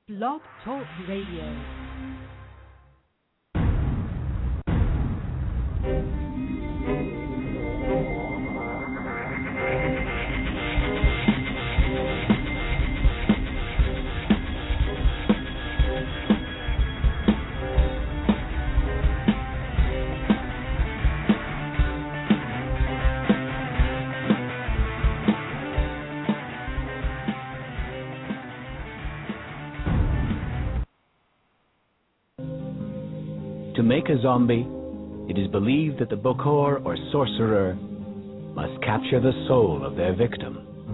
Blog Talk Radio. To make a zombie, it is believed that the Bokor or sorcerer must capture the soul of their victim.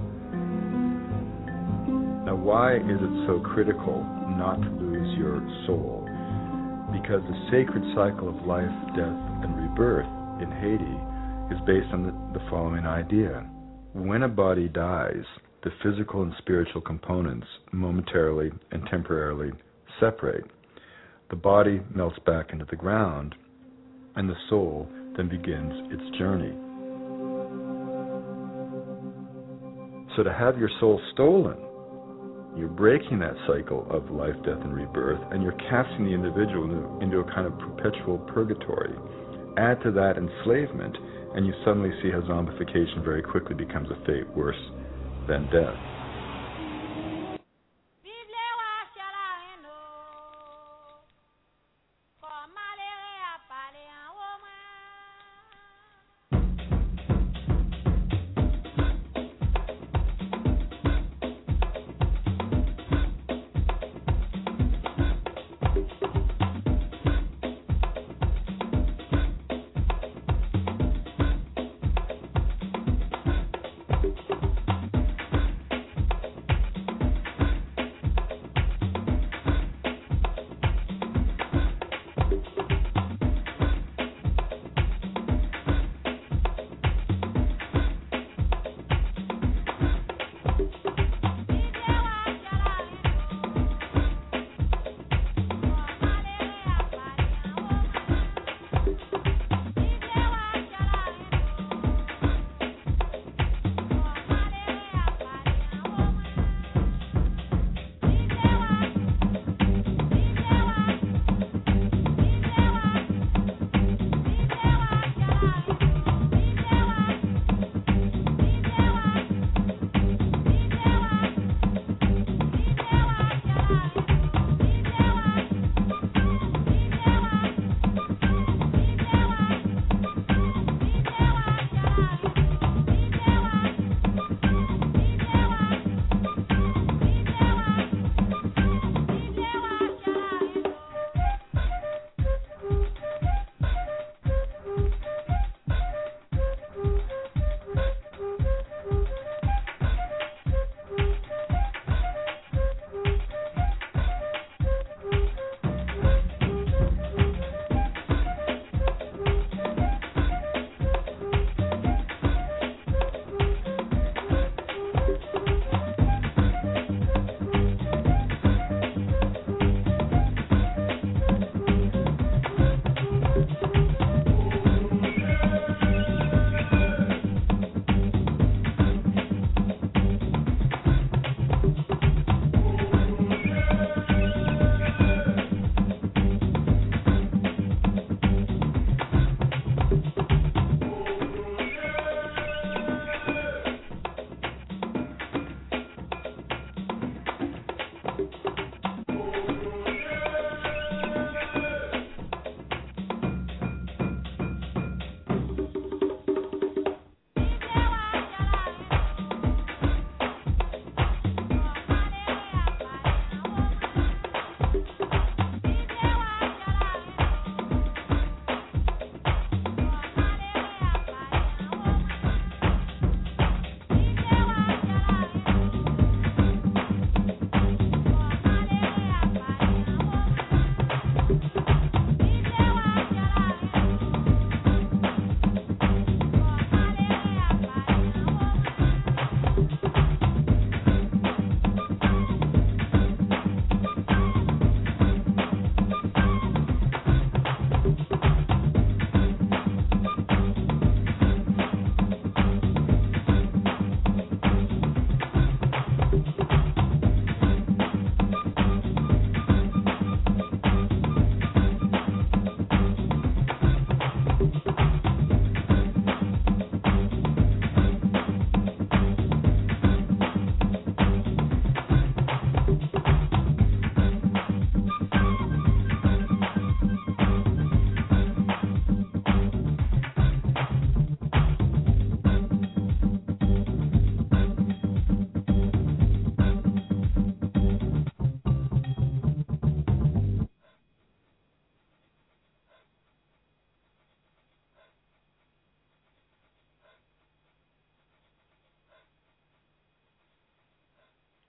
Now, why is it so critical not to lose your soul? Because the sacred cycle of life, death, and rebirth in Haiti is based on the following idea. When a body dies, the physical and spiritual components momentarily and temporarily separate. The body melts back into the ground, and the soul then begins its journey. So to have your soul stolen, you're breaking that cycle of life, death, and rebirth, and you're casting the individual into a kind of perpetual purgatory. Add to that enslavement, and you suddenly see how zombification very quickly becomes a fate worse than death.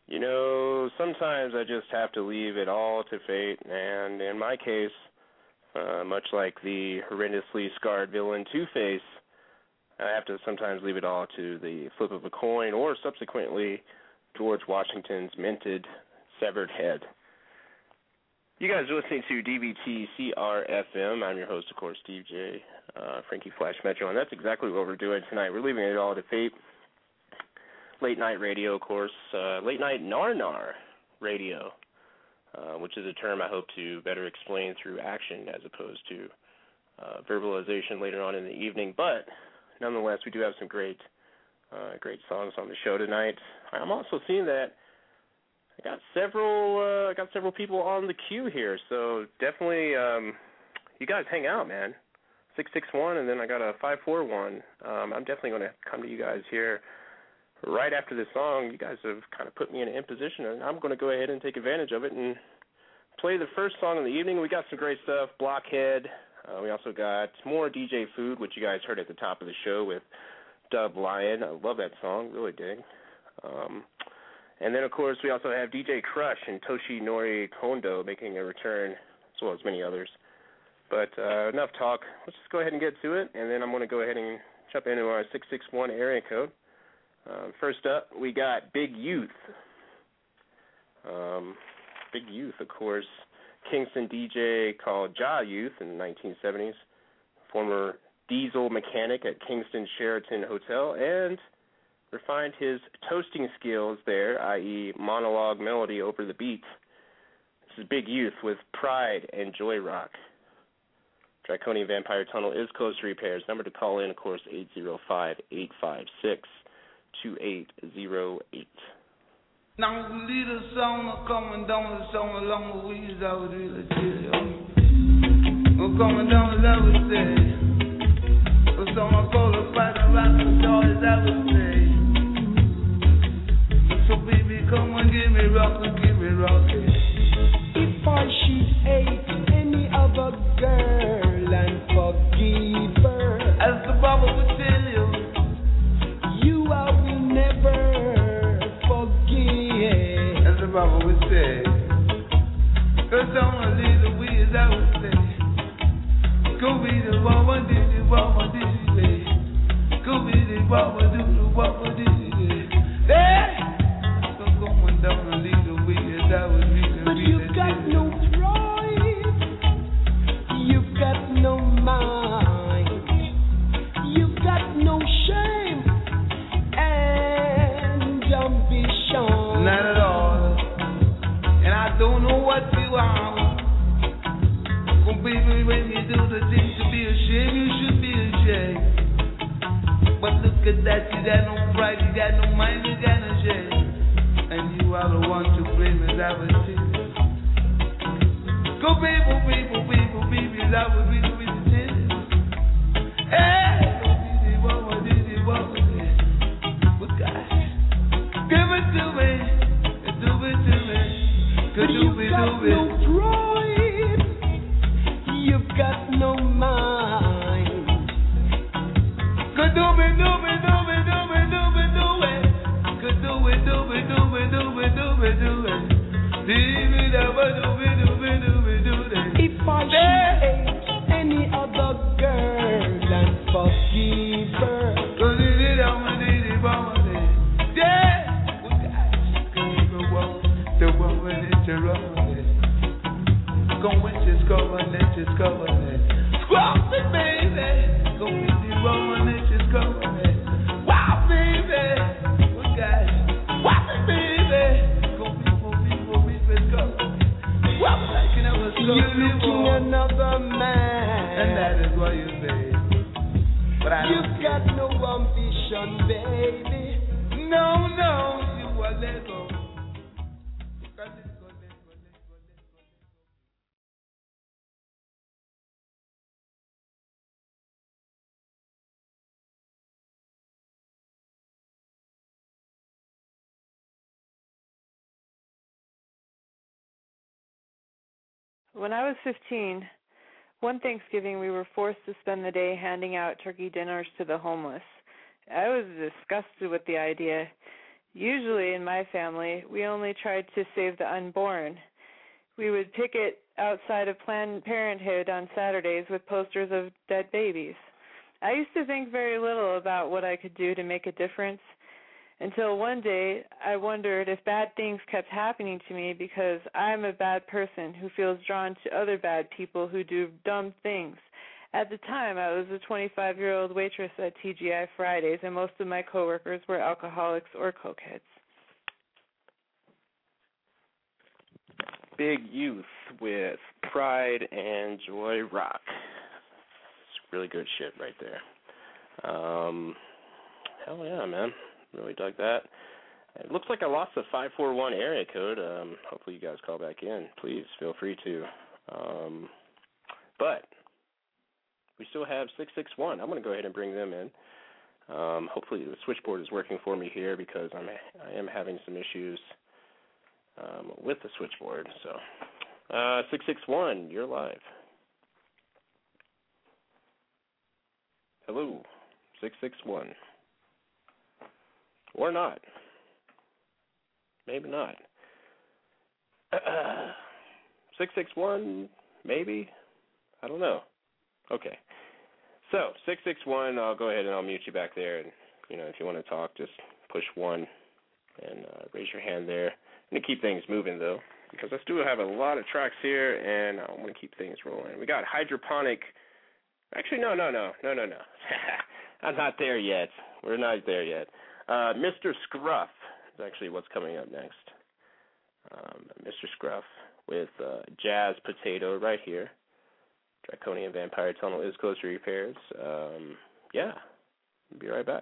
You know, sometimes I just have to leave it all to fate, and in my case, much like the horrendously scarred villain Two-Face, I have to sometimes leave it all to the flip of a coin or subsequently George Washington's minted severed head. You guys are listening to DBT-CR-FM. I'm your host, of course, Steve J. Frankie Flash Metro, and that's exactly what we're doing tonight. We're leaving it all to fate. Late night radio, of course, late night nar radio, which is a term I hope to better explain through action as opposed to verbalization later on in the evening. But nonetheless, we do have some great songs on the show tonight. I'm also seeing that I got several people on the queue here, so definitely you guys hang out, man. 661, and then I got a 541. I'm definitely going to come to you guys here right after this song. You guys have kind of put me in an imposition, and I'm going to go ahead and take advantage of it and play the first song of the evening. We got some great stuff, Blockhead. We also got more DJ Food, which you guys heard at the top of the show with Dub Lion. I love that song, really dig. And then, of course, we also have DJ Crush and Toshinori Kondo making a return, as well as many others. But enough talk. Let's just go ahead and get to it, and then I'm going to go ahead and jump into our 661 area code. First up, we got Big Youth. Big Youth, of course, Kingston DJ called Ja Youth in the 1970s, former diesel mechanic at Kingston Sheraton Hotel, and refined his toasting skills there, i.e. monologue melody over the beat. This is Big Youth with Pride and Joy Rock. Draconian Vampire Tunnel is closed to repairs. Number to call in, of course, 805-856-2808. Now the little song coming down the song along the ways I would really tell you. I'm coming down as I would say. The song I call a fight around the door as I would say. So baby come and give me rock and give me rock. If I should hate any other girl and forgive her, as the Bible would tell you, you I will never forget. as the Bible would say, cause I'm a little weird, I would say. Go be the woman, did the woman, did it. Go be the woman, do the woman, did it. Hey! So going down a little weird, I would really, but you got no pride, you got no mind, you got no shame and ambition. not at all. And I don't know what you are. Well, baby, when you do the thing to be ashamed, you should be ashamed. But look at that, you got no pride, you got no mind, you got no shame. And you are the one to blame, as I would say. Go, people, I would really, really tell you. Hey, what was it? But gosh, give it to me, do it to me. But you got no pride, you got no mind. Could do it. Could do it. If I should hate any other girl and forgive her, the woman is your own. Go with your covenant. Squawk it, baby. Go with the woman is your covenant. Wow, baby. Wow, baby. Go with your covenant. Wow, like you never saw you're looking before. another man, And that is what you say. But I you don't got no ambition, baby. No, you are let go. When I was 15, one Thanksgiving we were forced to spend the day handing out turkey dinners to the homeless. I was disgusted with the idea. Usually in my family, we only tried to save the unborn. We would picket outside of Planned Parenthood on Saturdays with posters of dead babies. I used to think very little about what I could do to make a difference until one day I wondered if bad things kept happening to me because I'm a bad person who feels drawn to other bad people who do dumb things. At the time, I was a 25-year-old waitress at TGI Fridays, and most of my coworkers were alcoholics or cokeheads. Big Youth with Pride and Joy Rock. It's really good shit right there. Hell yeah, man. Really dug that. It looks like I lost the 541 area code. Hopefully you guys call back in. Please feel free to. But we still have 661. I'm going to go ahead and bring them in. Hopefully the switchboard is working for me here because I am having some issues with the switchboard. So 661, you're live. Hello, 661. Or not. Maybe not. 661, maybe? I don't know. Okay. So, 661, I'll go ahead and I'll mute you back there. And, if you want to talk, just push 1 and raise your hand there. I'm going to keep things moving, though, because I still have a lot of tracks here, and I want to keep things rolling. We got hydroponic. Actually, no. I'm not there yet. We're not there yet. Mr. Scruff is actually what's coming up next. Mr. Scruff with Jazz Potato right here. Draconian Vampire Tunnel is close to repairs. Yeah, I'll be right back.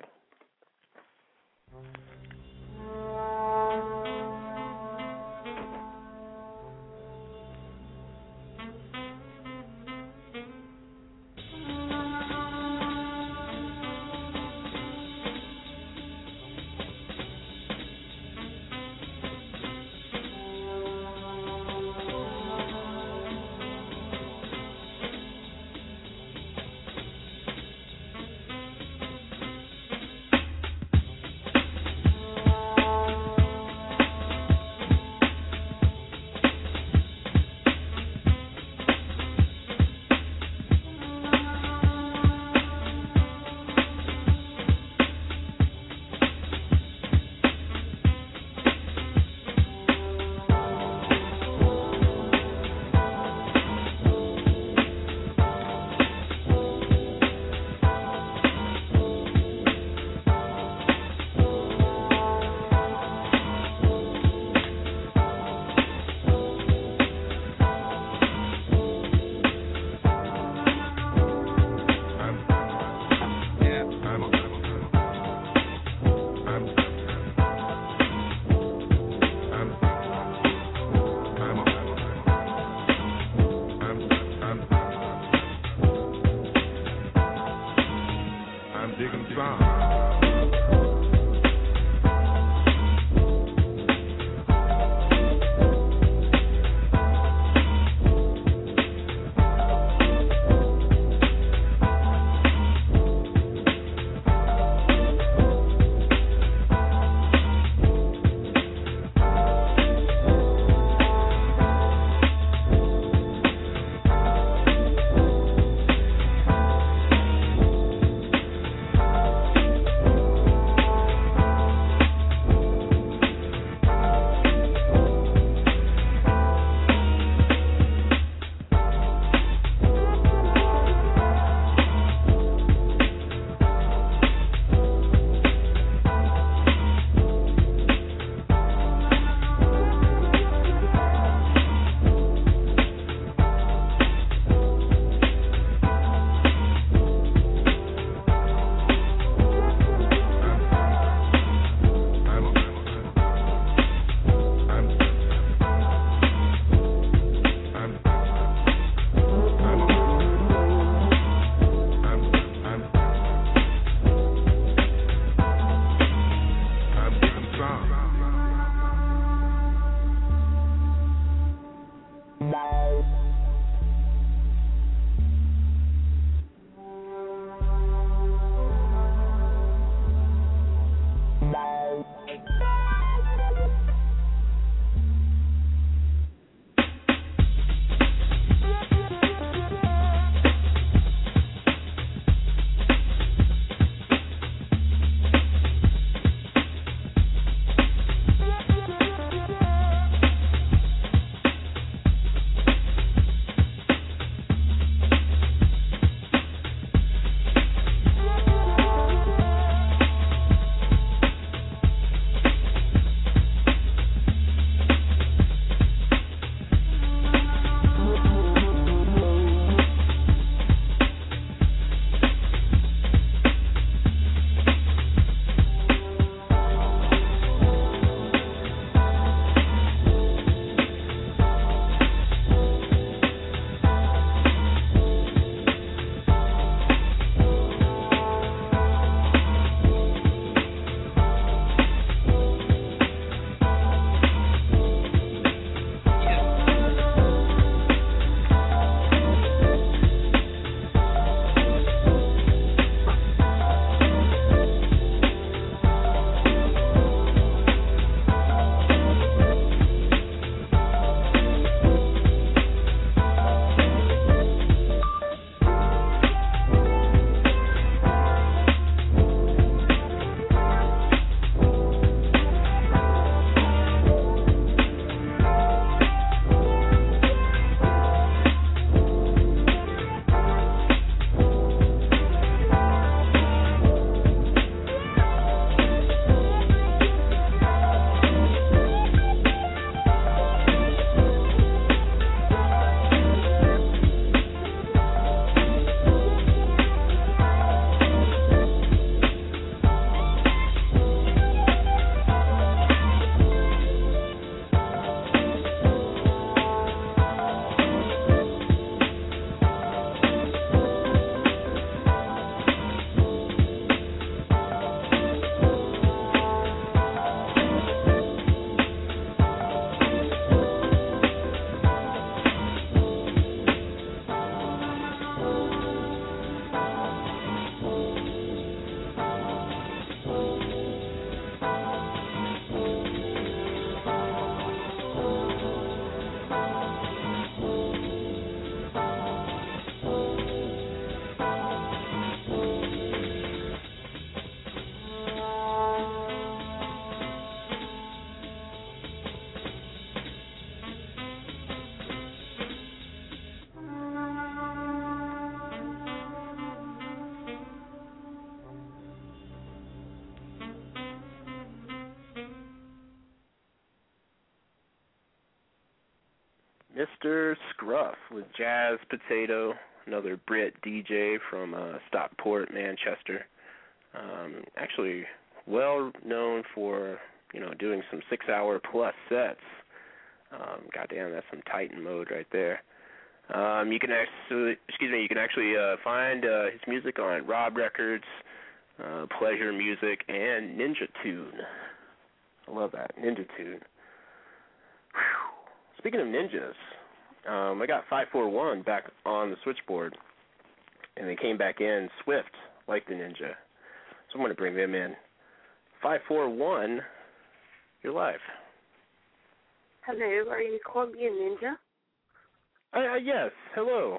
Mr. Scruff with Jazz Potato, another Brit DJ from Stockport, Manchester. Actually, well known for doing some 6-hour plus sets. Goddamn, that's some Titan mode right there. You can actually find his music on Rob Records, Pleasure Music, and Ninja Tune. I love that, Ninja Tune. Whew. Speaking of ninjas, I got 541 back on the switchboard, and they came back in swift like the ninja. So I'm going to bring them in. 541, you're live. Hello, are you calling me a ninja? Yes, hello.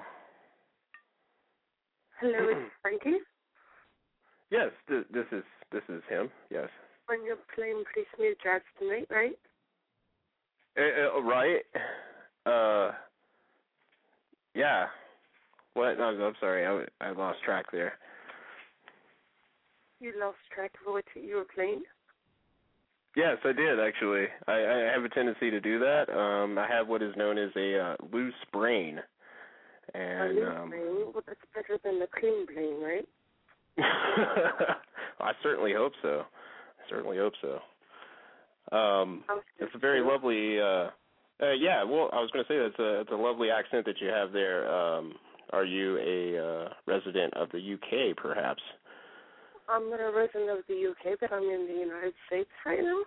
Hello, it's Frankie. Yes, this is him. Yes. And you're playing pretty smooth jazz tonight, right? Right. Yeah. What? No, I'm sorry. I lost track there. You lost track of what you were playing? Yes, I did actually. I have a tendency to do that. I have what is known as a loose brain. And a loose brain? Well, that's better than the clean brain, right? I certainly hope so. It's a very lovely. Yeah. Well, I was going to say it's a lovely accent that you have there. Are you a resident of the UK, perhaps? I'm not a resident of the UK, but I'm in the United States right now.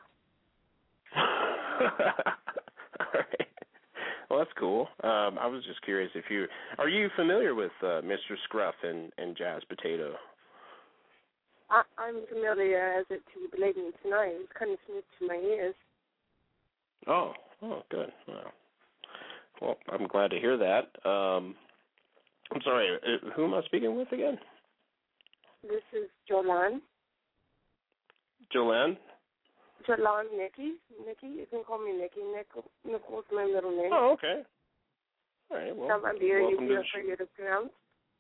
All right. Well, that's cool. I was just curious if are you familiar with Mr. Scruff and Jazz Potato? I'm familiar as it to the lady tonight. It's kind of smooth to my ears. Oh, good. Well, I'm glad to hear that. I'm sorry, who am I speaking with again? This is Jolan. Jolan? Jolan Nikki. Nikki, you can call me Nikki. Nicole's my middle name. Oh, okay. All right, well, that might be easier for you to pronounce.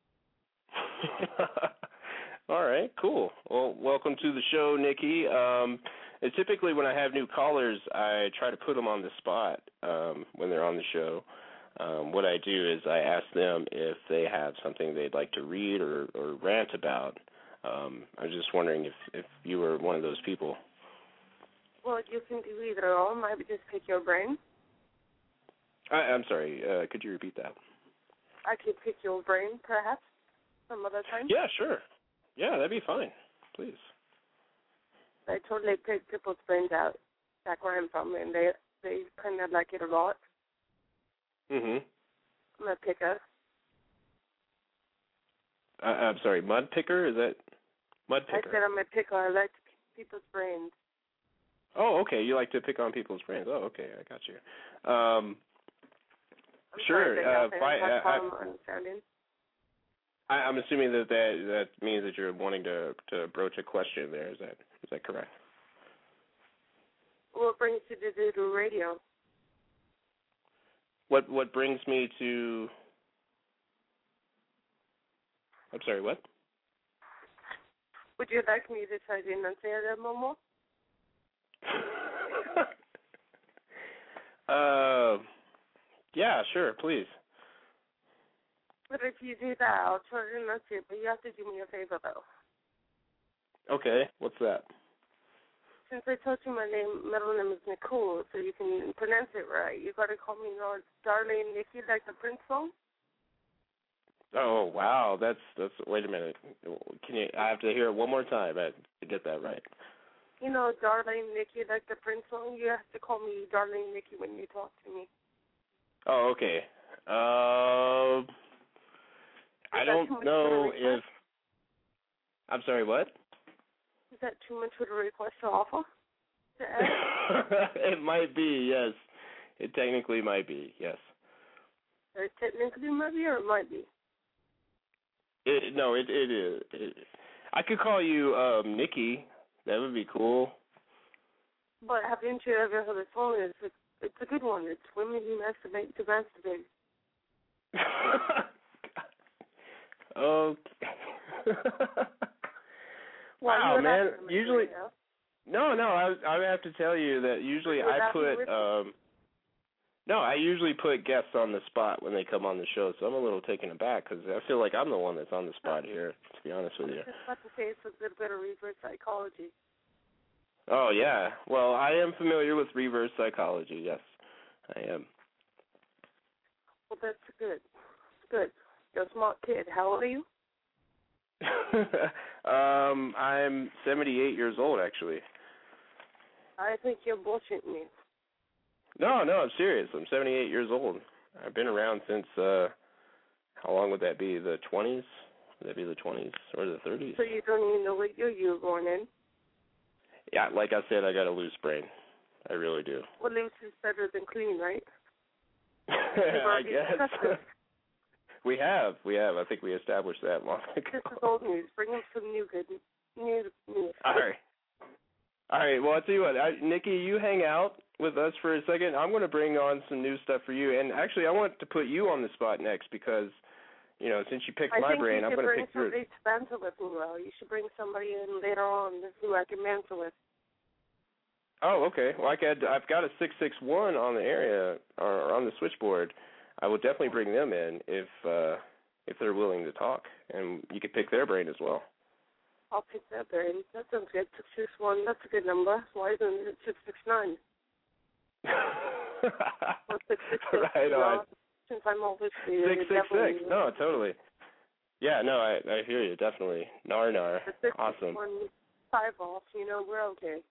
All right, cool. Well, welcome to the show, Nikki. And typically when I have new callers, I try to put them on the spot when they're on the show. What I do is I ask them if they have something they'd like to read or rant about. I was just wondering if you were one of those people. Well, you can do either or. Maybe just pick your brain. I'm sorry. Could you repeat that? I could pick your brain, perhaps, some other time. Yeah, sure. Yeah, that'd be fine. Please. I totally pick people's brains out back where I'm from, and they kind of like it a lot. Mhm. I'm a picker. I'm sorry, mud picker? Is that mud picker? I said I'm a picker. I like to pick people's brains. Oh, okay. You like to pick on people's brains. Oh, okay. I got you. Sure. I'm assuming that means that you're wanting to broach a question there. Is that correct? What brings you to do radio? What brings me to? I'm sorry. What? Would you like me to try to enunciate a little more? Yeah, sure, please. But if you do that, I'll try to enunciate, but you have to do me a favor, though. Okay, what's that? Since I told you my middle name is Nicole, so you can pronounce it right, you got to call me Darlene Nikki, like the Prince song. Oh, wow, that's. Wait a minute. I have to hear it one more time to get that right. You know, Darlene Nikki, like the Prince song. You have to call me Darlene Nikki when you talk to me. Oh, okay. I don't know if. I'm sorry, what? Is that too much of a request to offer? It might be, yes. It technically might be, yes. It technically might be, or it might be? No, it is. I could call you Nikki. That would be cool. But haven't you ever heard a song? It's a good one. It's women who masturbate to masturbate. Okay. Wow, man. Usually, no. I have to tell you that usually I put. No, I usually put guests on the spot when they come on the show, so I'm a little taken aback because I feel like I'm the one that's on the spot here, to be honest with you. I was just about to say it's a good bit of reverse psychology. Oh, yeah. Well, I am familiar with reverse psychology, yes, I am. Well, that's good. Good. You're a smart kid. How old are you? I'm 78 years old, actually. I think you're bullshitting me. No, I'm serious. I'm 78 years old. I've been around since, how long would that be, the 20s? Would that be the 20s or the 30s? So you don't even know what year you were born in? Yeah, like I said, I got a loose brain. I really do. Well, loose is better than clean, right? I guess. We have. I think we established that long ago. This is old news. Bring him some new good news. All right. Well, I'll tell you what. Nikki, you hang out with us for a second. I'm going to bring on some new stuff for you. And actually, I want to put you on the spot next because, since you picked my brain, I'm going to pick yours. I think you should bring somebody to banter with me well. You should bring somebody in later on who I can banter with. Oh, okay. Well, I've got a 661 on the area or on the switchboard. I will definitely bring them in if they're willing to talk, and you could pick their brain as well. I'll pick their brain. That sounds good. 661. That's a good number. Why isn't it 669? Or 666. Right on. Since I'm always 666. No, totally. Yeah, no, I hear you definitely. Nar. Awesome. 5 off. We're okay.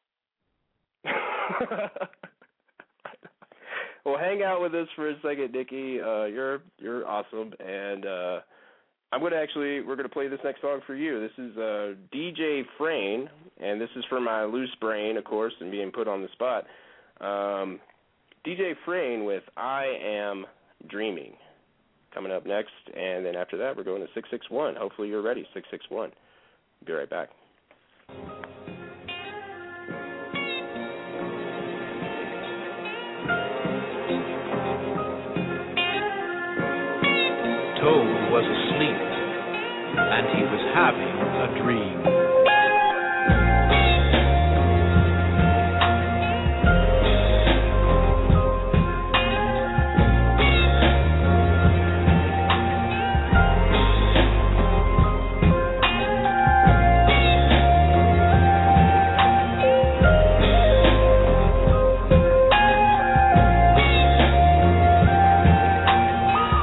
Well, hang out with us for a second, Nikki. You're awesome, and we're gonna play this next song for you. This is DJ Frayne, and this is for my loose brain, of course, and being put on the spot. DJ Frayne with "I Am Dreaming" coming up next, and then after that, we're going to 661. Hopefully, you're ready. 661. Be right back. Toad was asleep, and he was having a dream.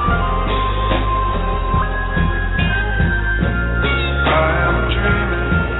I am dreaming.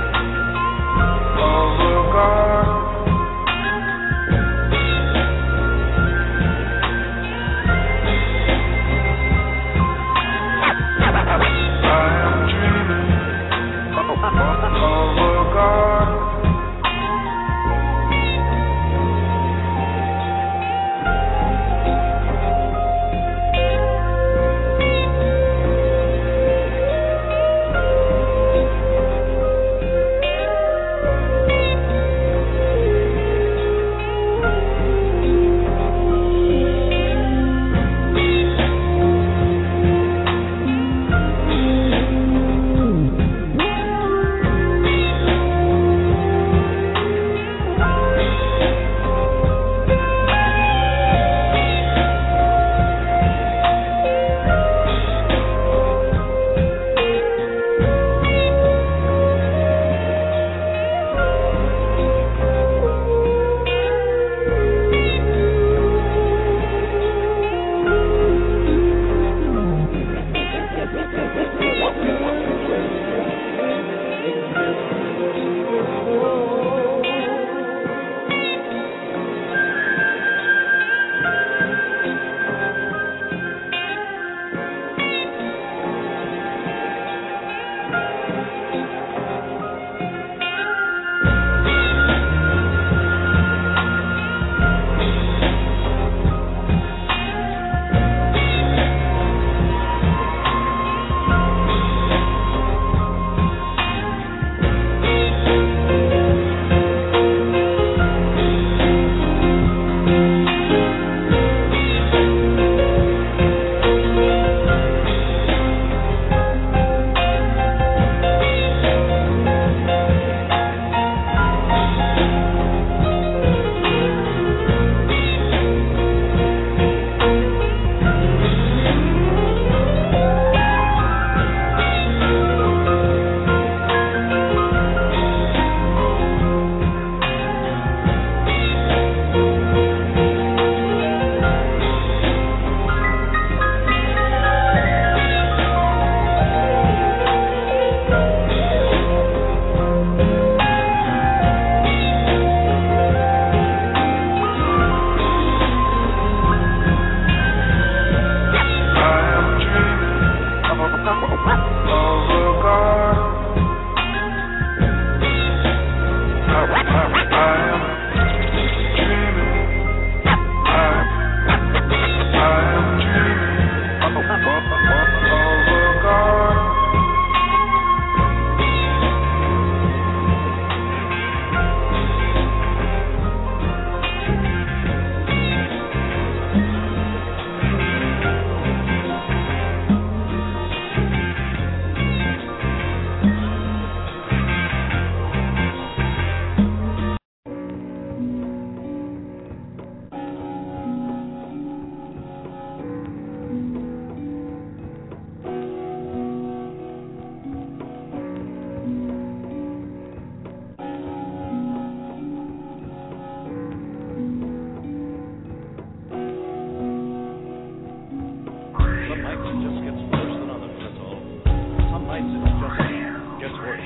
it just gets worse than others, that's all. Some nights it just gets worse.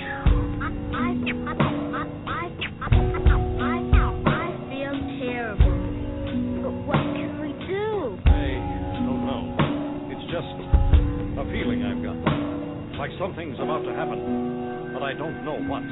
I feel terrible. But what can we do? I don't know. It's just a feeling I've got. Like something's about to happen, but I don't know what.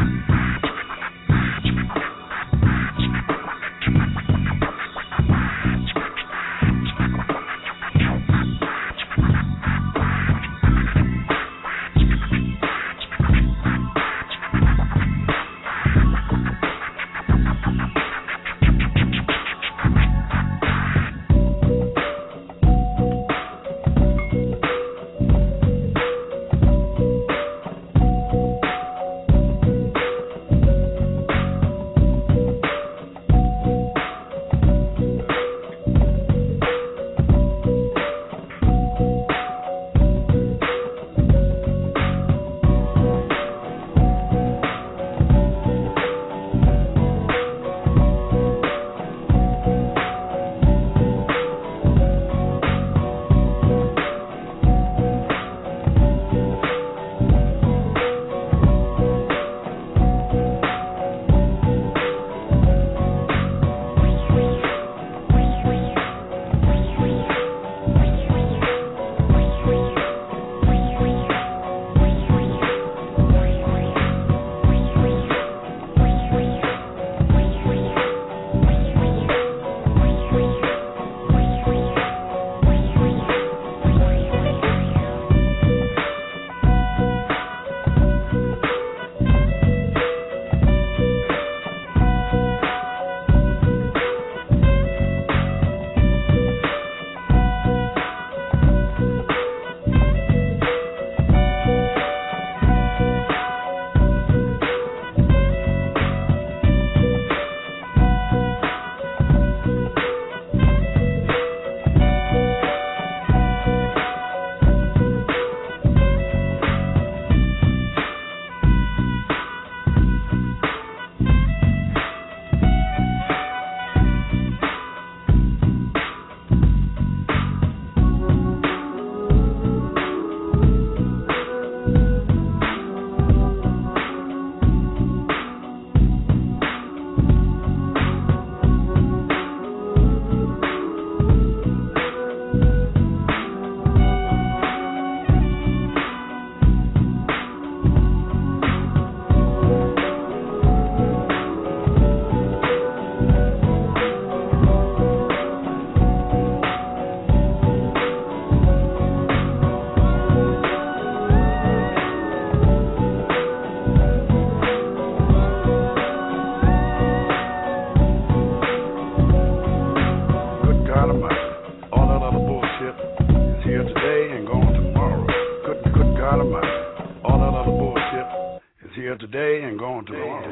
Today and gone tomorrow.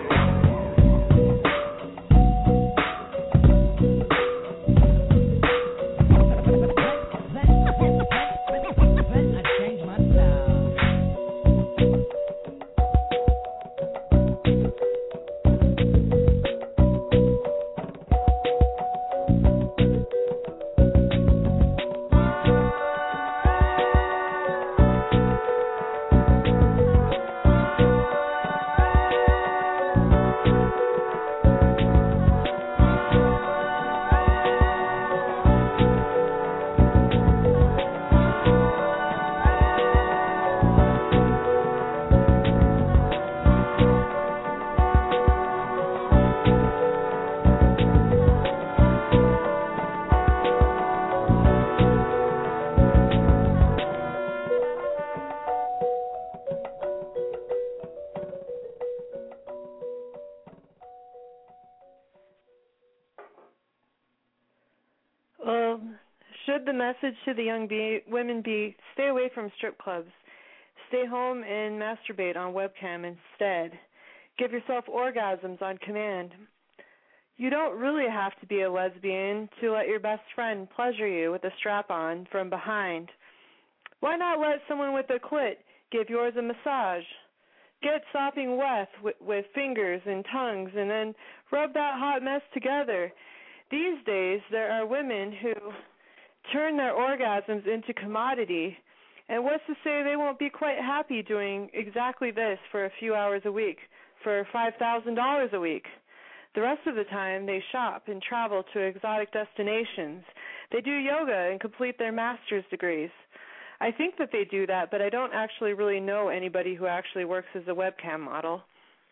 Should the message to the young women be, stay away from strip clubs, stay home and masturbate on webcam instead, give yourself orgasms on command. You don't really have to be a lesbian to let your best friend pleasure you with a strap-on from behind. Why not let someone with a clit give yours a massage? Get sopping wet with fingers and tongues and then rub that hot mess together. These days, there are women who turn their orgasms into commodity. And what's to say they won't be quite happy doing exactly this for a few hours a week, for $5,000 a week? The rest of the time, they shop and travel to exotic destinations. They do yoga and complete their master's degrees. I think that they do that, but I don't actually really know anybody who actually works as a webcam model.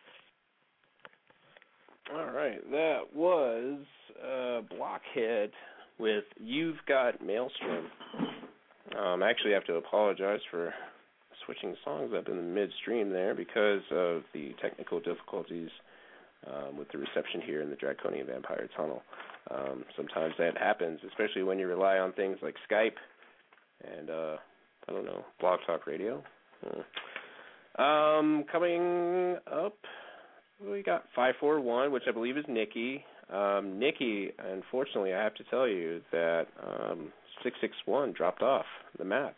All right, that was Blockhead with You've Got Maelstrom. I actually have to apologize for switching songs up in the midstream there because of the technical difficulties with the reception here in the Draconian Vampire Tunnel. Sometimes that happens, especially when you rely on things like Skype and, I don't know, Blog Talk Radio. Coming up, we got 541, which I believe is Nikki. Nikki, unfortunately, I have to tell you that 661 dropped off the map.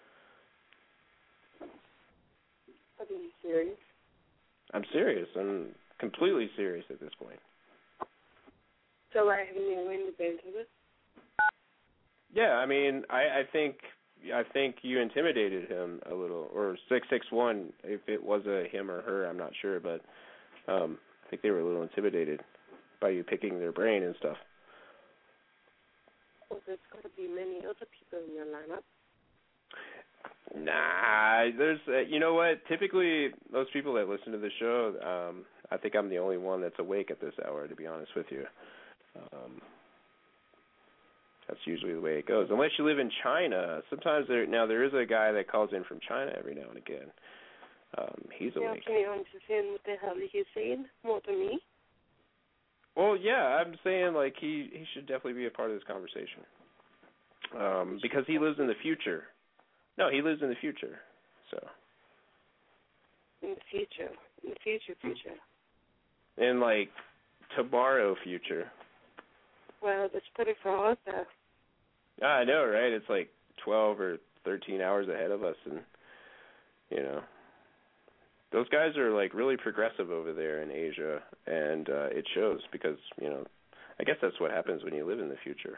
Are you serious? I'm serious. I'm completely serious at this point. So I haven't even win the band of it? Yeah, I mean, I think you intimidated him a little, or 661. If it was a him or her, I'm not sure, but I think they were a little intimidated by you picking their brain and stuff. Well, there's got to be many other people in your lineup. Nah, there's, you know what? Typically, those people that listen to the show, I think I'm the only one that's awake at this hour, to be honest with you. That's usually the way it goes. Unless you live in China. Sometimes there is a guy that calls in from China every now and again. He's awake. Can you understand what the hell he's saying more than me? Well, yeah, I'm saying like he should definitely be a part of this conversation. Because he lives in the future. No, he lives in the future. So. In the future. In the future. In like tomorrow future. Well, that's pretty far out there. I know, right? It's like 12 or 13 hours ahead of us, and you know, those guys are like really progressive over there in Asia, and it shows because, you know, I guess that's what happens when you live in the future.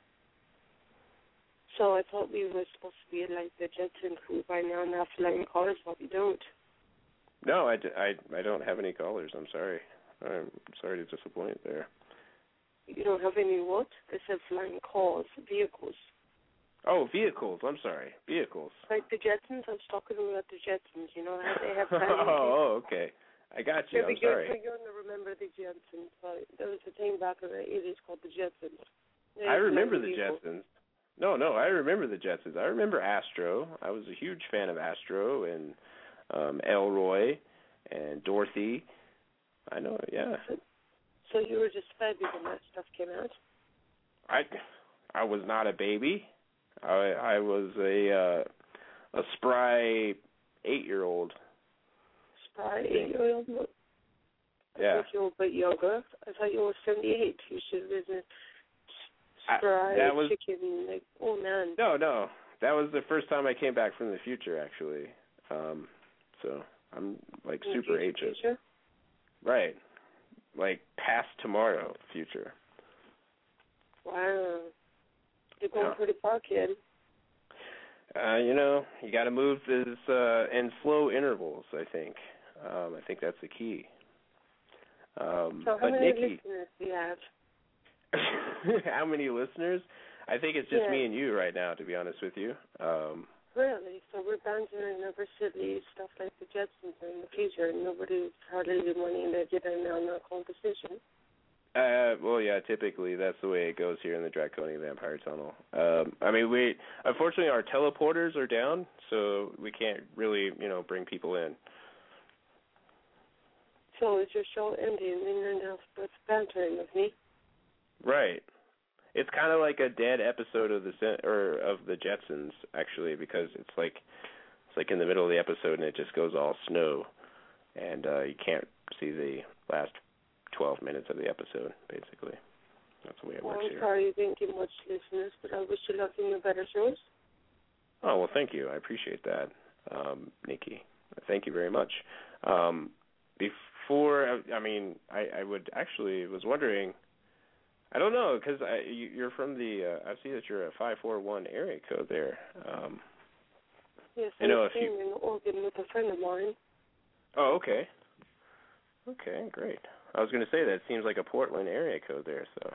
So I thought we were supposed to be like the Jetson crew by now and have flying callers, but we don't. No, I don't have any callers. I'm sorry. I'm sorry to disappoint there. You don't have any what? They said flying cars, vehicles. Oh, vehicles. I'm sorry. Vehicles. Like the Jetsons? I'm talking about the Jetsons. You know how they have Oh, okay. I got you. I'm sorry. You're going to remember the Jetsons. There was a thing back in the 80s called the Jetsons. I remember the Jetsons. No, I remember the Jetsons. I remember Astro. I was a huge fan of Astro and Elroy and Dorothy. I know, yeah. So you were just fed when that stuff came out? I was not a baby. I was a spry 8-year-old. Spry 8-year-old? Yeah. I thought you were a bit younger. I thought you were 78. You should have been a spry chicken. Like, oh, man. No. That was the first time I came back from the future, actually. So I'm like super ancient. Future? Right. Like past tomorrow future. Wow. You're going pretty far, kid. You know, you got to move this in slow intervals, I think. I think that's the key. So how many listeners do you have? How many listeners? I think it's just me and you right now, to be honest with you. Really? So we're bantering over silly stuff like the Jetsons in the future, and nobody's hardly the money in there getting on our conversation. Well, yeah, typically that's the way it goes here in the Draconian Vampire Tunnel. I mean, unfortunately our teleporters are down, so we can't really, you know, bring people in. So is your show ending and then you're now bantering with me? Right. It's kind of like a dead episode of the Jetsons, actually, because it's like in the middle of the episode and it just goes all snow, and you can't see the last 12 minutes of the episode, basically. That's the way it works here. I'm sorry you didn't get much listeners, but I wish you luck in your better shows. Oh, well, thank you. I appreciate that, Nikki. Thank you very much. Before, I mean, I was wondering, I don't know, because you're from the, I see that you're a 541 area code there. Yes, I know I'm staying in Oregon with a friend of mine. Oh, okay. Okay, great. I was going to say that seems like a Portland area code there, so.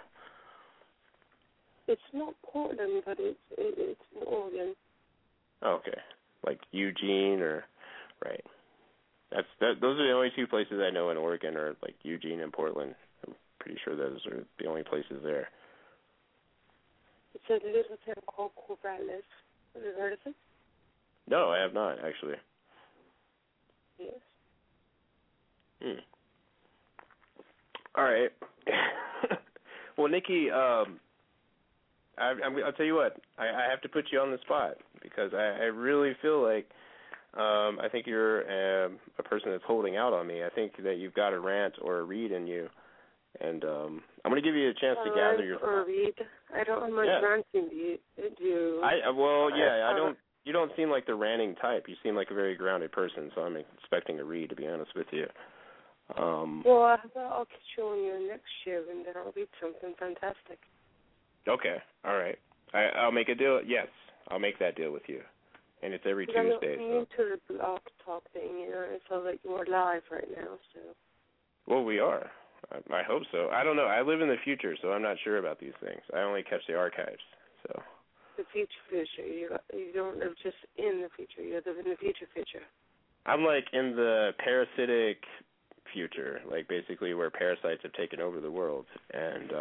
It's not Portland, but it's in Oregon. Oh, okay. Like Eugene or, right. Those are the only two places I know in Oregon are like Eugene and Portland. I'm pretty sure those are the only places there. It's a little town called Corvallis. Have you heard of it? No, I have not, actually. Yes. All right. Well, Nikki, I'll tell you what. I have to put you on the spot because I really feel like I think you're a person that's holding out on me. I think that you've got a rant or a read in you, and I'm going to give you a chance to gather your thoughts. Or a read? I don't have much ranting to do. I don't. You don't seem like the ranting type. You seem like a very grounded person, so I'm expecting a read, to be honest with you. Well, I'll get you on your next show, and then I'll read something fantastic. Okay, all right. I'll make a deal. Yes, I'll make that deal with you. And it's every Tuesday. I'm into the blog talk thing, I feel like you're live right now, so. Well, we are. I hope so. I don't know. I live in the future, so I'm not sure about these things. I only catch the archives, so. The future. You don't live just in the future. You live in the future. I'm like in the parasitic future, like basically where parasites have taken over the world, and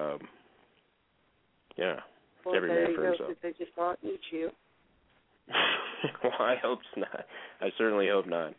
well, every man for himself. They just not eat you. Well, I hope not. I certainly hope not.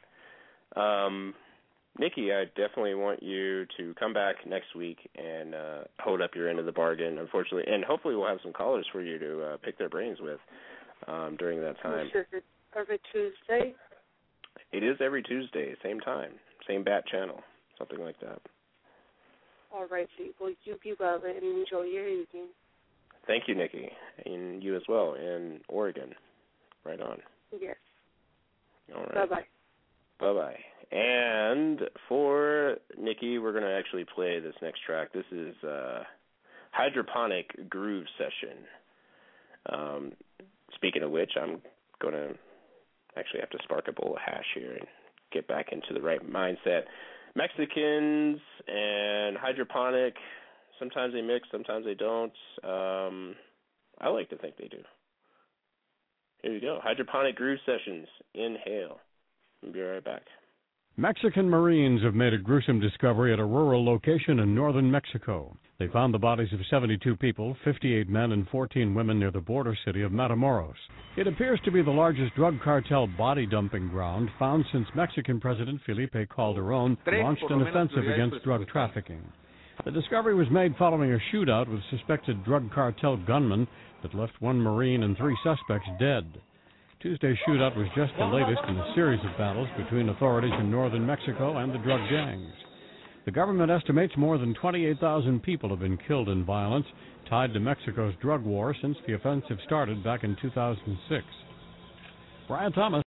Nikki, I definitely want you to come back next week and hold up your end of the bargain, unfortunately. And hopefully we'll have some callers for you to pick their brains with during that time. Is it every Tuesday? It is every Tuesday, same time, same bat channel, something like that. All right, well, you be well and enjoy your evening. Thank you, Nikki, and you as well in Oregon. Right on. Yes. All right. Bye-bye. Bye-bye. And for Nikki, we're going to actually play this next track. This is Hydroponic Groove Session. Speaking of which, I'm going to actually have to spark a bowl of hash here and get back into the right mindset. Mexicans and hydroponic, sometimes they mix, sometimes they don't. I like to think they do. Here you go. Hydroponic Groove Sessions. Inhale. We'll be right back. Mexican Marines have made a gruesome discovery at a rural location in northern Mexico. They found the bodies of 72 people, 58 men and 14 women near the border city of Matamoros. It appears to be the largest drug cartel body dumping ground found since Mexican President Felipe Calderón launched an offensive against drug trafficking. The discovery was made following a shootout with suspected drug cartel gunmen that left one Marine and 3 suspects dead. Tuesday's shootout was just the latest in a series of battles between authorities in northern Mexico and the drug gangs. The government estimates more than 28,000 people have been killed in violence tied to Mexico's drug war since the offensive started back in 2006. Brian Thomas.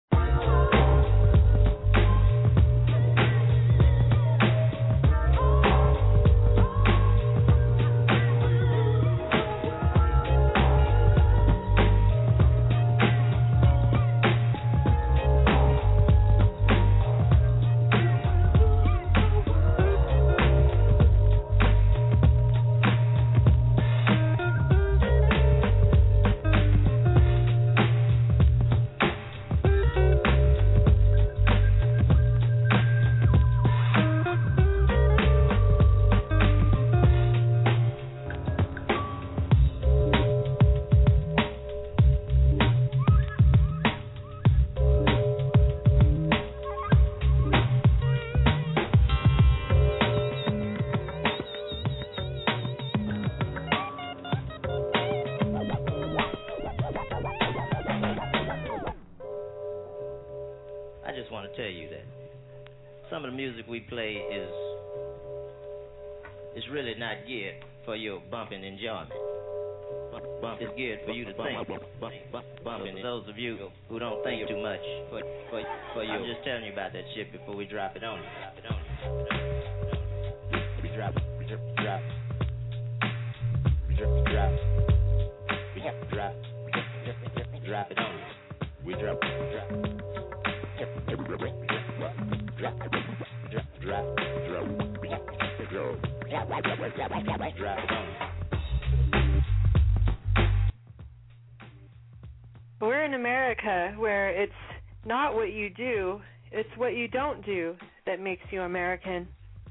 Really not geared for your bumping enjoyment. Bump is geared for you to think. Bumping is those of you who don't think too much. For you. I'm just telling you about that shit before we drop it on you. We drop. Drop it on you. We drop it. We're in America, where it's not what you do, it's what you don't do that makes you American.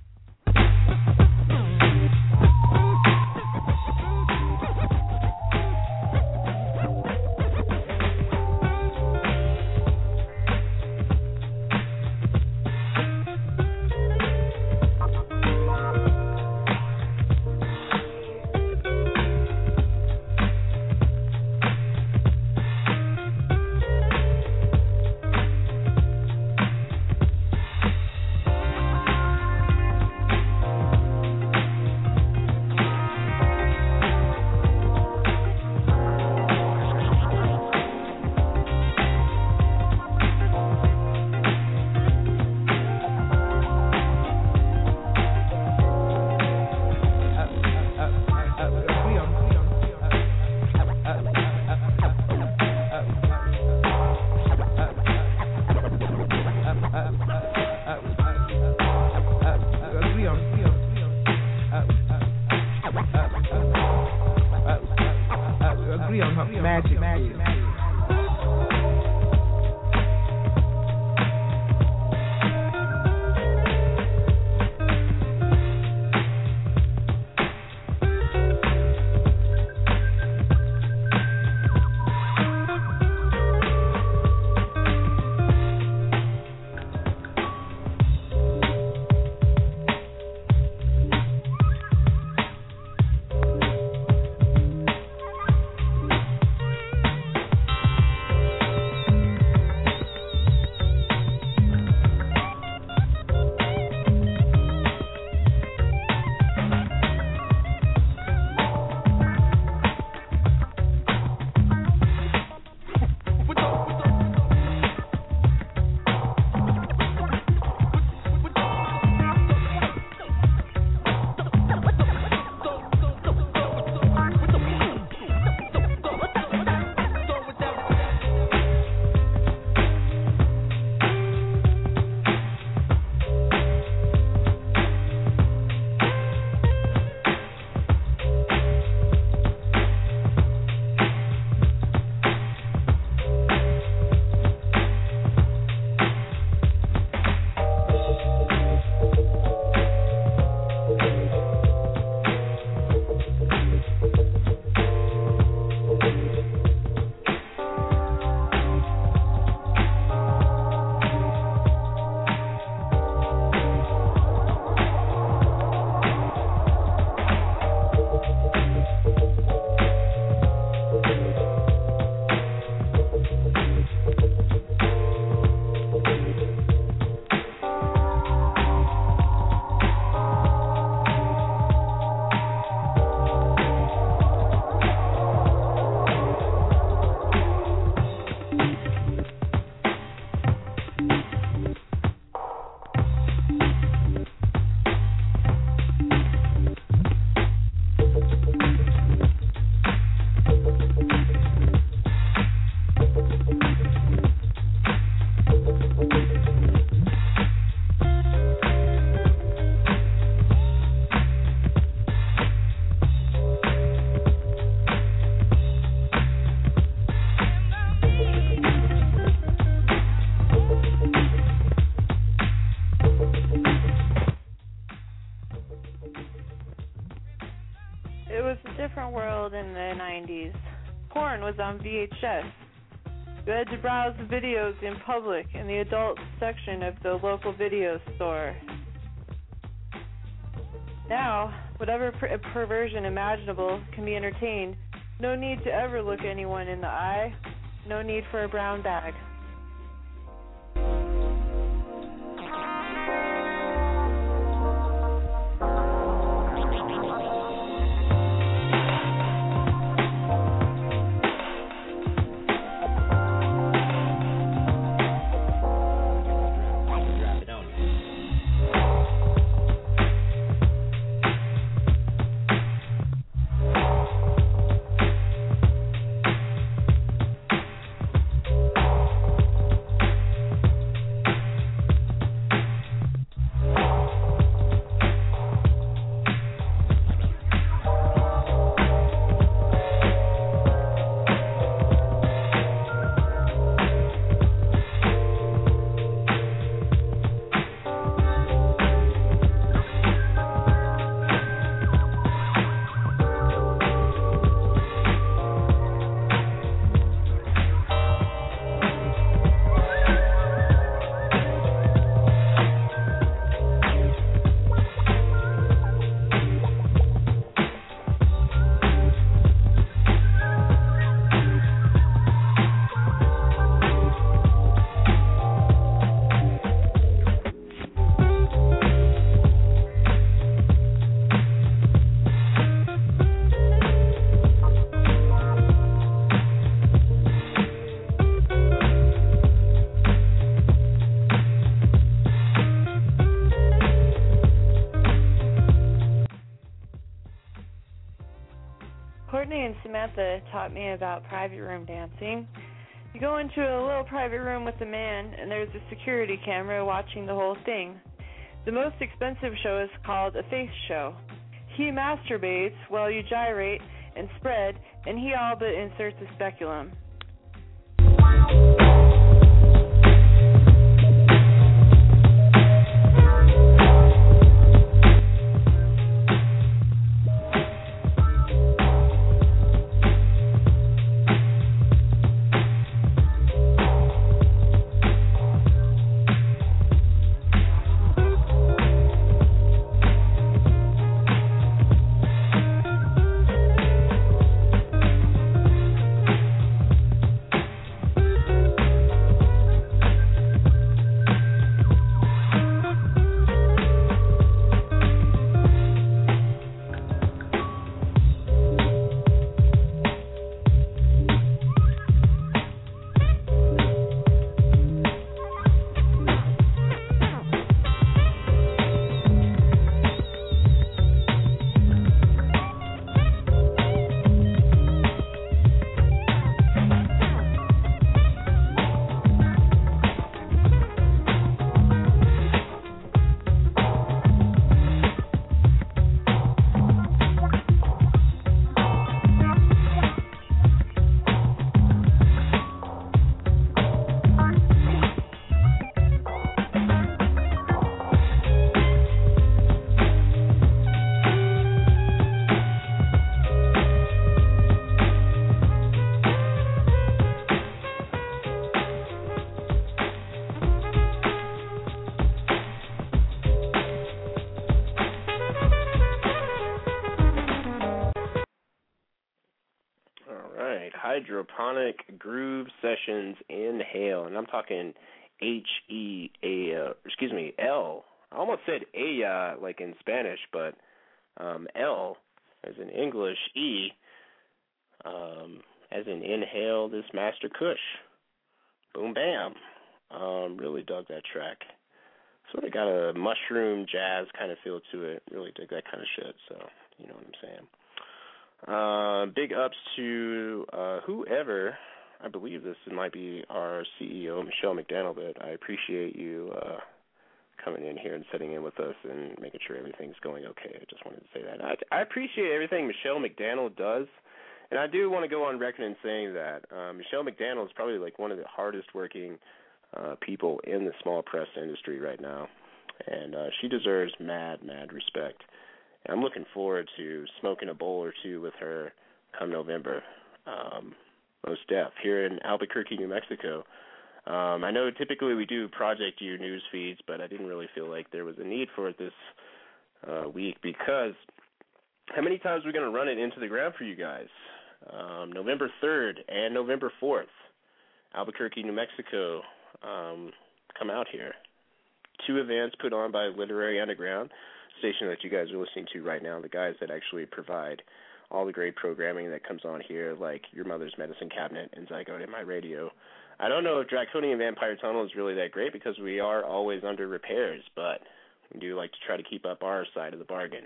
In the 90s. Porn was on VHS. You had to browse the videos in public in the adult section of the local video store. Now, whatever perversion imaginable can be entertained. No need to ever look anyone in the eye. No need for a brown bag. taught me about private room dancing. You go into a little private room with a man, and there's a security camera watching the whole thing. The most expensive show is called a face show. He masturbates while you gyrate and spread, and he all but inserts a speculum. Hydroponic Groove Sessions Inhale, and I'm talking L. I almost said ella like in Spanish, but L as in English, E as in inhale, this Master Kush. Boom bam. Really dug that track. Sort of got a mushroom jazz kind of feel to it. Really dig that kind of shit, so you know what I'm saying. Big ups to whoever, I believe this might be our CEO, Michelle McDaniel, but I appreciate you coming in here and sitting in with us and making sure everything's going okay. I just wanted to say that. I appreciate everything Michelle McDaniel does, and I do want to go on record in saying that Michelle McDaniel is probably like one of the hardest working people in the small press industry right now, and she deserves mad respect. I'm looking forward to smoking a bowl or two with her come November, most def, here in Albuquerque, New Mexico. I know typically we do Project U news feeds, but I didn't really feel like there was a need for it this week because how many times are we going to run it into the ground for you guys? November 3rd and November 4th, Albuquerque, New Mexico, come out here. 2 events put on by Literary Underground, station that you guys are listening to right now, the guys that actually provide all the great programming that comes on here, like Your Mother's Medicine Cabinet and Zygote in My Radio. I don't know if Draconian Vampire Tunnel is really that great because we are always under repairs, but we do like to try to keep up our side of the bargain.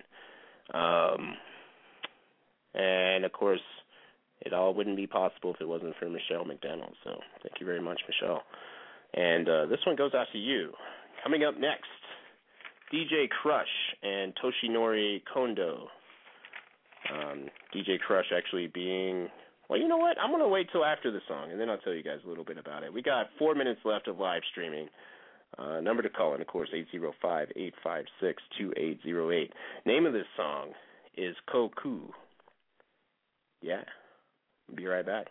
And, of course, it all wouldn't be possible if it wasn't for Michelle McDaniel, so thank you very much, Michelle. And this one goes out to you. Coming up next, DJ Crush and Toshinori Kondo. DJ Crush actually being, well, you know what? I'm going to wait till after the song, and then I'll tell you guys a little bit about it. We got 4 minutes left of live streaming. Number to call in, of course, 805-856-2808. Name of this song is Koku. Yeah. Be right back.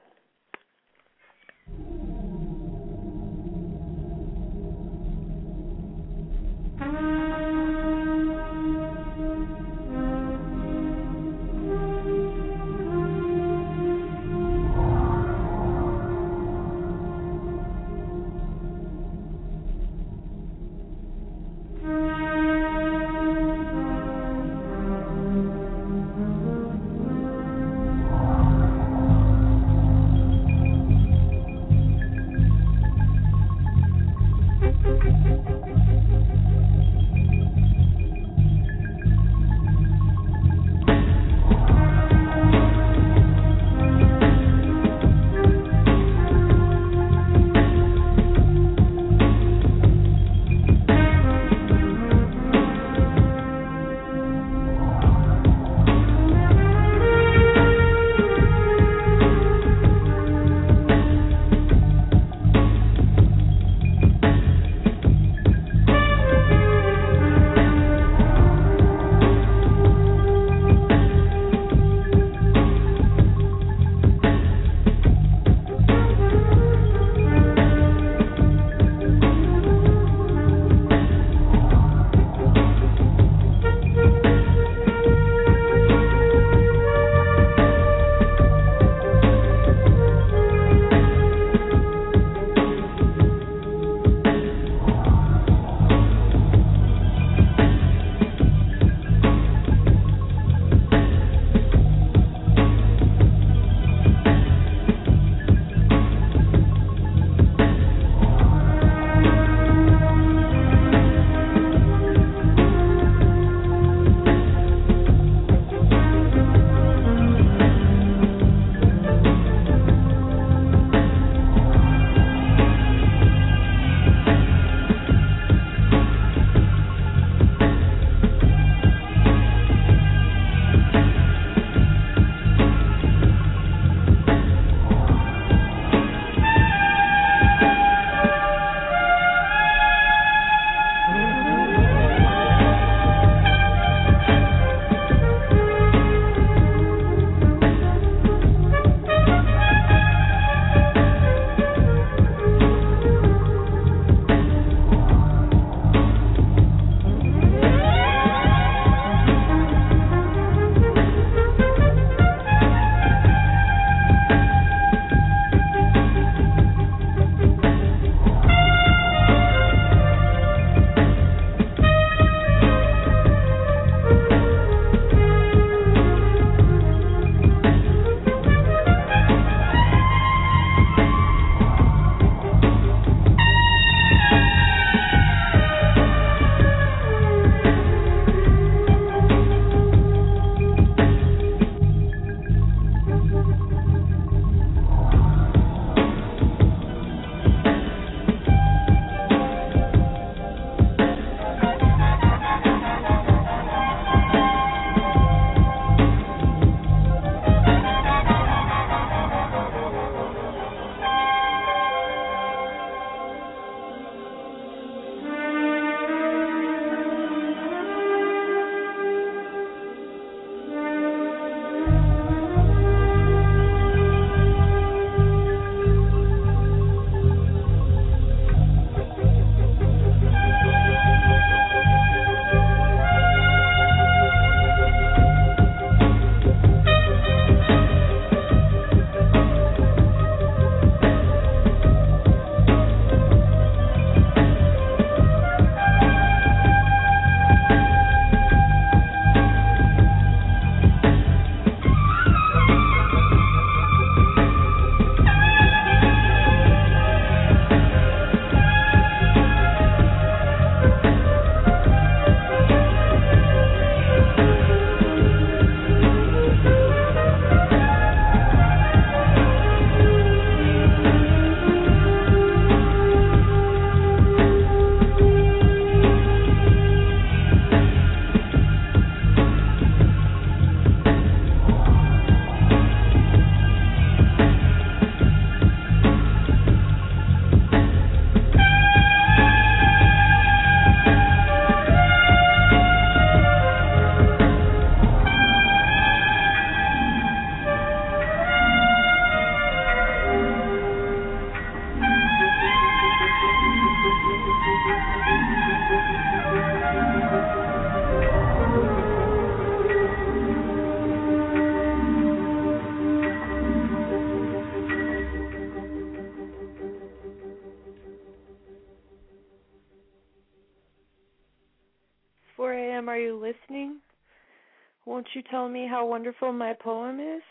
are you listening? Won't you tell me how wonderful my poem is?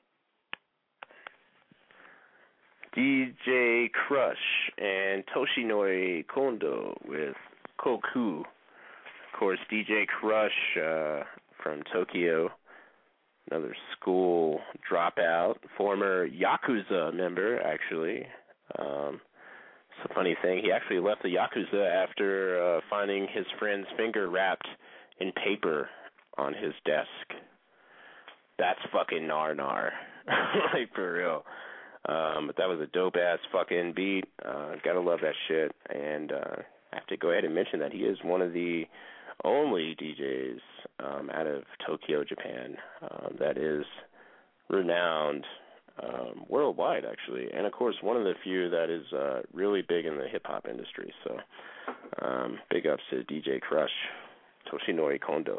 DJ Crush and Toshinori Kondo with Koku. Of course, DJ Crush from Tokyo, another school dropout, former Yakuza member, actually. It's a funny thing. He actually left the Yakuza after finding his friend's finger wrapped in paper on his desk. That's fucking nar. Like, for real. But that was a dope-ass fucking beat. Gotta love that shit. And I have to go ahead and mention that he is one of the only DJs out of Tokyo, Japan, that is renowned worldwide, actually. And, of course, one of the few that is really big in the hip-hop industry. So big ups to DJ Crush, Toshinori Kondo.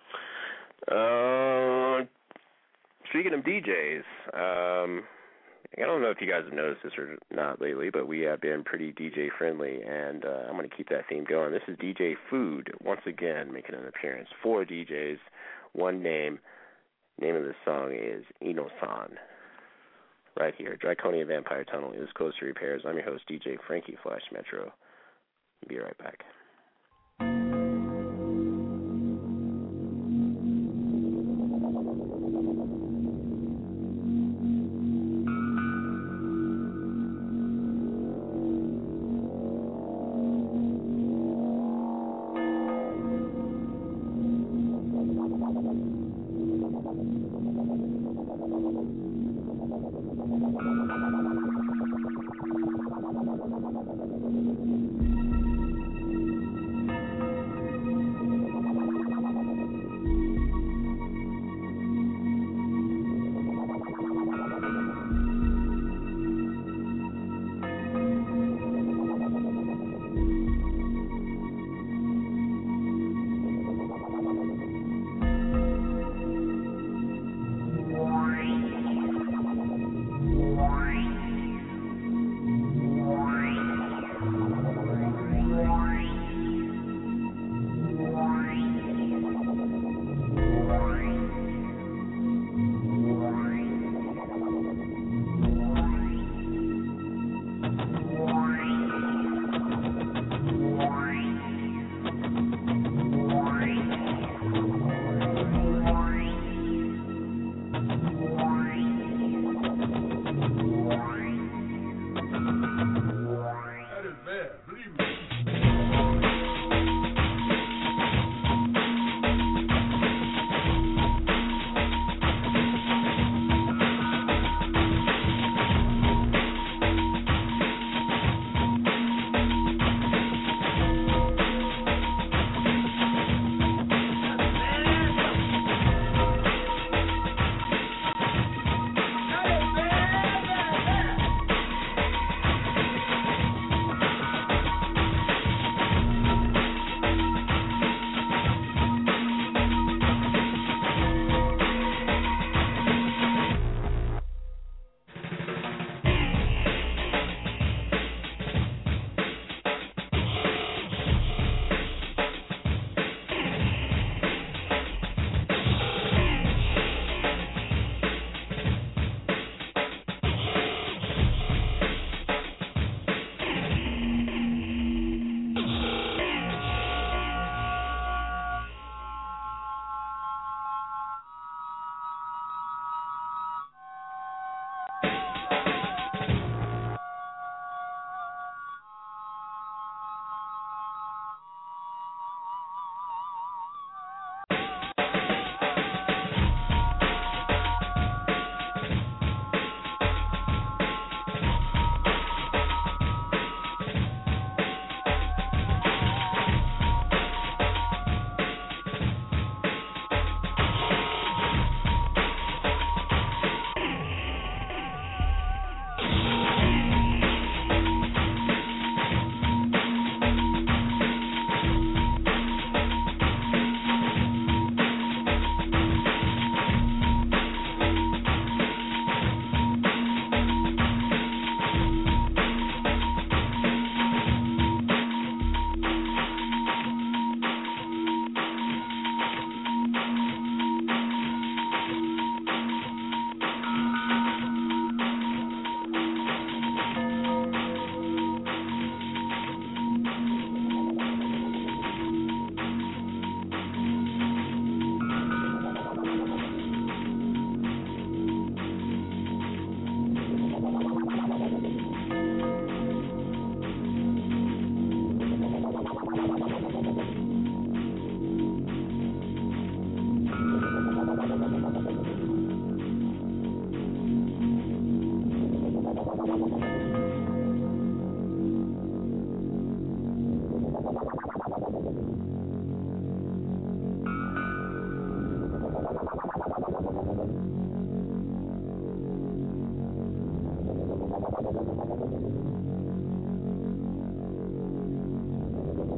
Speaking of DJs, I don't know if you guys have noticed this or not lately, but we have been pretty DJ friendly, and I'm going to keep that theme going. This is DJ Food, once again, making an appearance. 4 DJs, one name. Name of the song is Ino-san. Right here, Draconia Vampire Tunnel is close to repairs. I'm your host, DJ Frankie Flash Metro. Be right back.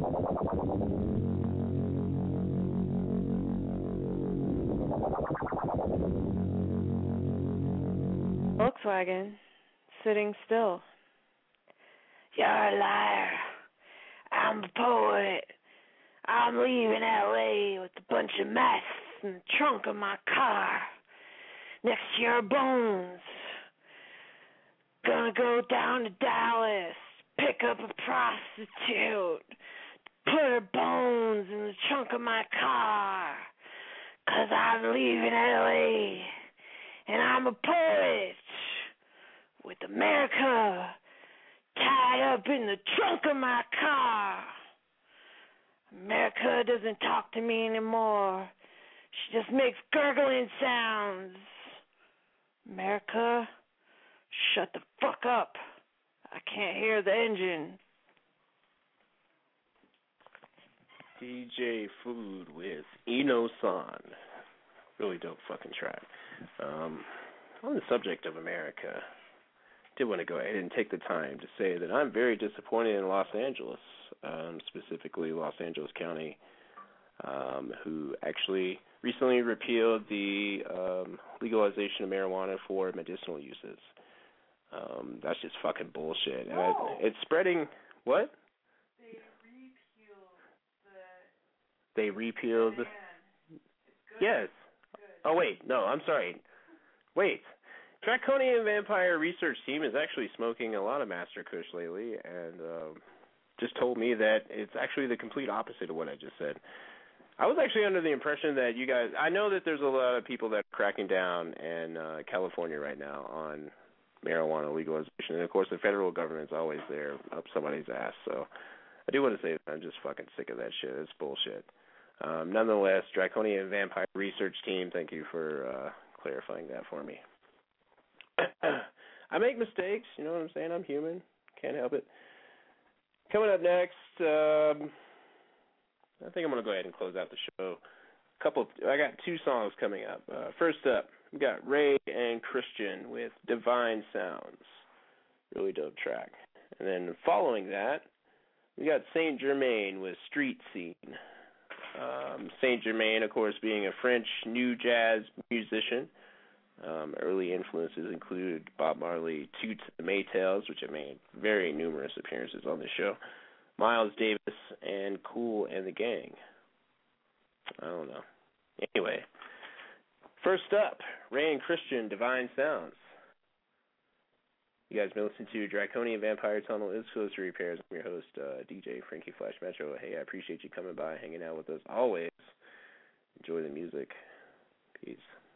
Volkswagen, sitting still. You're a liar. I'm a poet. I'm leaving L.A. with a bunch of mess in the trunk of my car next to your bones. Gonna go down to Dallas, pick up a prostitute, put her bones in the trunk of my car, 'cause I'm leaving L.A. and I'm a poet with America tied up in the trunk of my car. America doesn't talk to me anymore. She just makes gurgling sounds. America, shut the fuck up. I can't hear the engine. DJ Food with Eno-san. Really dope fucking track. On the subject of America, I did want to go ahead and take the time to say that I'm very disappointed in Los Angeles, specifically Los Angeles County, who actually recently repealed the legalization of marijuana for medicinal uses. That's just fucking bullshit. And it's spreading. What? They repealed. Yes. Oh wait, no, I'm sorry. Wait. Draconian Vampire Research Team is actually smoking a lot of Master Kush lately, and just told me that it's actually the complete opposite of what I just said. I was actually under the impression that you guys, I know that there's a lot of people that are cracking down in California right now on marijuana legalization, and of course the federal government's always there up somebody's ass, so I do want to say that I'm just fucking sick of that shit. It's bullshit. Nonetheless, Draconian Vampire Research Team, thank you for clarifying that for me. I make mistakes, you know what I'm saying? I'm human. Can't help it. Coming up next, I think I'm going to go ahead and close out the show. I got 2 songs coming up. First up, we got Ray and Christian with Divine Sounds. Really dope track. And then following that, we got Saint Germain with Street Scene. Saint Germain, of course, being a French new jazz musician. Early influences include Bob Marley, Toots and the Maytals, which have made very numerous appearances on this show, Miles Davis, and Kool and the Gang. I don't know. Anyway, first up, Ray and Christian, Divine Sounds. You guys been listening to Draconian Vampire Tunnel is close to repairs. I'm your host, DJ Frankie Flash Metro. Hey, I appreciate you coming by, hanging out with us always. Enjoy the music. Peace.